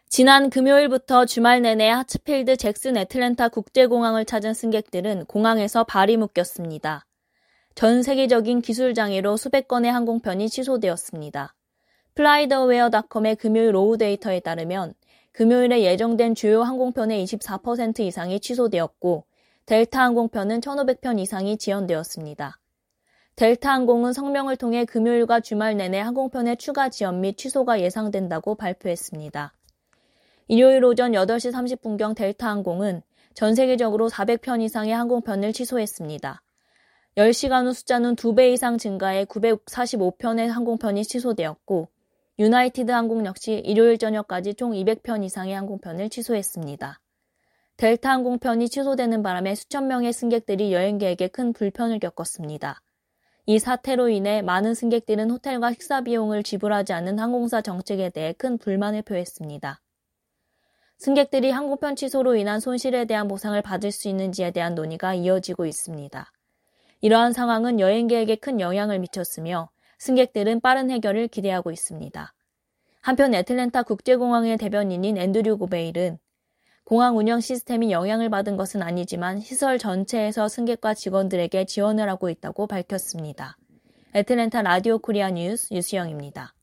지난 금요일부터 주말 내내 하츠필드 잭슨 애틀랜타 국제공항을 찾은 승객들은 공항에서 발이 묶였습니다. 전 세계적인 기술 장애로 수백 건의 항공편이 취소되었습니다. 플라이더웨어닷컴의 금요일 오후 데이터에 따르면 금요일에 예정된 주요 항공편의 24% 이상이 취소되었고 델타 항공편은 1,500편 이상이 지연되었습니다. 델타 항공은 성명을 통해 금요일과 주말 내내 항공편의 추가 지연 및 취소가 예상된다고 발표했습니다. 일요일 오전 8시 30분경 델타 항공은 전 세계적으로 400편 이상의 항공편을 취소했습니다. 10시간 후 숫자는 2배 이상 증가해 945편의 항공편이 취소되었고 유나이티드 항공 역시 일요일 저녁까지 총 200편 이상의 항공편을 취소했습니다. 델타 항공편이 취소되는 바람에 수천 명의 승객들이 여행객에게 큰 불편을 겪었습니다. 이 사태로 인해 많은 승객들은 호텔과 식사 비용을 지불하지 않는 항공사 정책에 대해 큰 불만을 표했습니다. 승객들이 항공편 취소로 인한 손실에 대한 보상을 받을 수 있는지에 대한 논의가 이어지고 있습니다. 이러한 상황은 여행객에게 큰 영향을 미쳤으며 승객들은 빠른 해결을 기대하고 있습니다. 한편 애틀랜타 국제공항의 대변인인 앤드류 고베일은 공항 운영 시스템이 영향을 받은 것은 아니지만 시설 전체에서 승객과 직원들에게 지원을 하고 있다고 밝혔습니다. 애틀랜타 라디오 코리아 뉴스 유수영입니다.